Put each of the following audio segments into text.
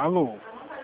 Alô?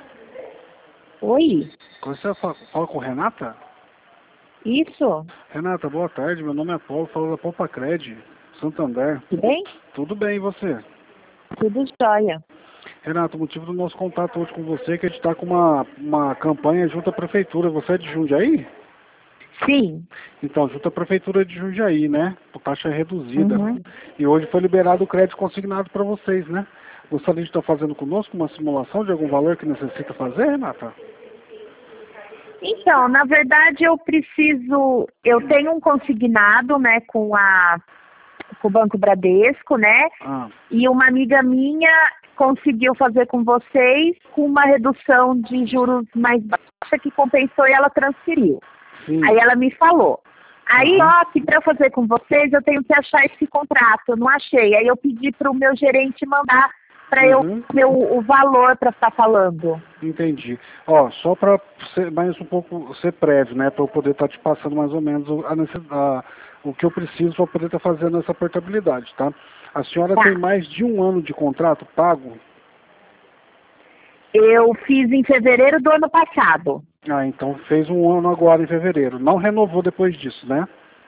Oi, Você fala com Renata? isso, Renata, boa tarde. Meu nome é Paulo, falo da Popacred, Santander. tudo bem? Tudo bem, e você? Tudo jóia. Renata, o motivo do nosso contato hoje com você é que a gente está com uma campanha junto à Prefeitura. Você é de Jundiaí? Sim, Então, junto à Prefeitura de Jundiaí, né? Por taxa reduzida. uhum. E hoje foi liberado o crédito consignado para vocês, né? Gostaria de estar fazendo conosco uma simulação de algum valor que necessita fazer, Renata? Então, na verdade eu tenho um consignado, né, com o Banco Bradesco, né, Ah, e uma amiga minha conseguiu fazer com vocês com uma redução de juros mais baixa que compensou e ela transferiu. sim. Aí ela me falou. Aí, Aham. ó, que para eu fazer com vocês, eu tenho que achar esse contrato. Eu não achei. Aí eu pedi para o meu gerente mandar para eu Uhum. ver o valor para estar falando. Entendi. Ó, só para ser mais um pouco ser prévio, né, para eu poder estar te passando mais ou menos o que eu preciso para poder estar fazendo essa portabilidade, tá? A senhora tem Tá. mais de um ano de contrato pago? Eu fiz em fevereiro do ano passado. Ah, então fez um ano agora em fevereiro. Não renovou depois disso, né?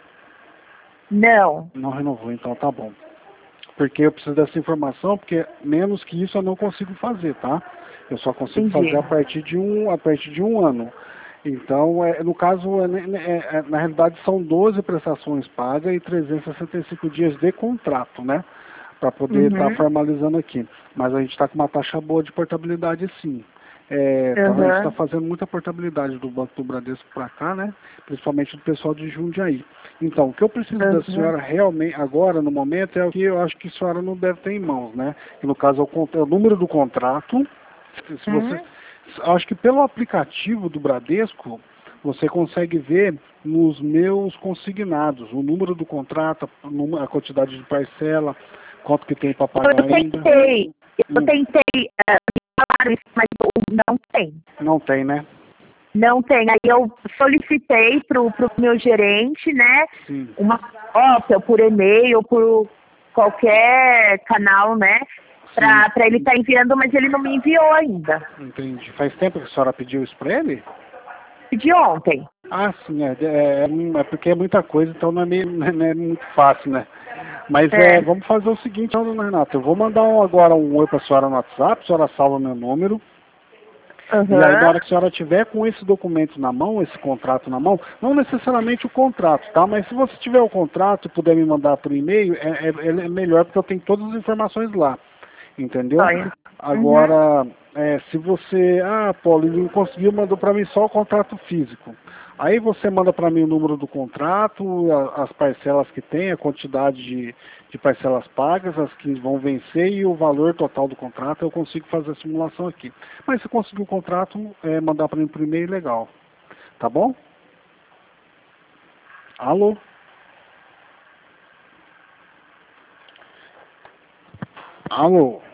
Não. Não renovou, então tá bom. Porque eu preciso dessa informação, porque menos que isso eu não consigo fazer, tá? Eu só consigo fazer Entendi. a partir de um ano. Então, no caso, na realidade são 12 prestações pagas e 365 dias de contrato, né? Para poder estar Uhum. formalizando aqui. Mas a gente está com uma taxa boa de portabilidade, sim. A gente está Uhum. fazendo muita portabilidade do Banco do Bradesco para cá, né? Principalmente do pessoal de Jundiaí. Então, o que eu preciso da Uhum. senhora realmente agora, no momento, é o que eu acho que a senhora não deve ter em mãos, né? Que no caso é o número do contrato. Se você, Uhum. acho que pelo aplicativo do Bradesco, você consegue ver nos meus consignados o número do contrato, a quantidade de parcela, quanto que tem para pagar Eu ainda. tentei, eu Hum, tentei falar isso, mas não tem. não tem, né? Não tem. Aí eu solicitei pro meu gerente, né, Sim. uma cópia por e-mail, por qualquer canal, né, Sim, para ele estar enviando, mas ele não me enviou ainda. entendi. Faz tempo que a senhora pediu isso para ele? De ontem. Ah, sim, é porque é muita coisa, então não é muito fácil, né? Mas É. vamos fazer o seguinte, então, dona Renata, eu vou mandar agora um oi para a senhora no WhatsApp, a senhora salva meu número, e aí na hora Aham. que a senhora tiver com esse documento na mão, esse contrato na mão, não necessariamente o contrato, tá? Mas se você tiver o contrato e puder me mandar por e-mail, é melhor porque eu tenho todas as informações lá. Entendeu? Olha. Uhum. Agora, se você, Paulo, ele não conseguiu, mandou para mim só o contrato físico. Aí você manda para mim o número do contrato, as parcelas que tem, a quantidade de parcelas pagas, as que vão vencer e o valor total do contrato, eu consigo fazer a simulação aqui. Mas se conseguir o contrato, mandar para mim por e-mail, legal. Tá bom? Alô? Alô?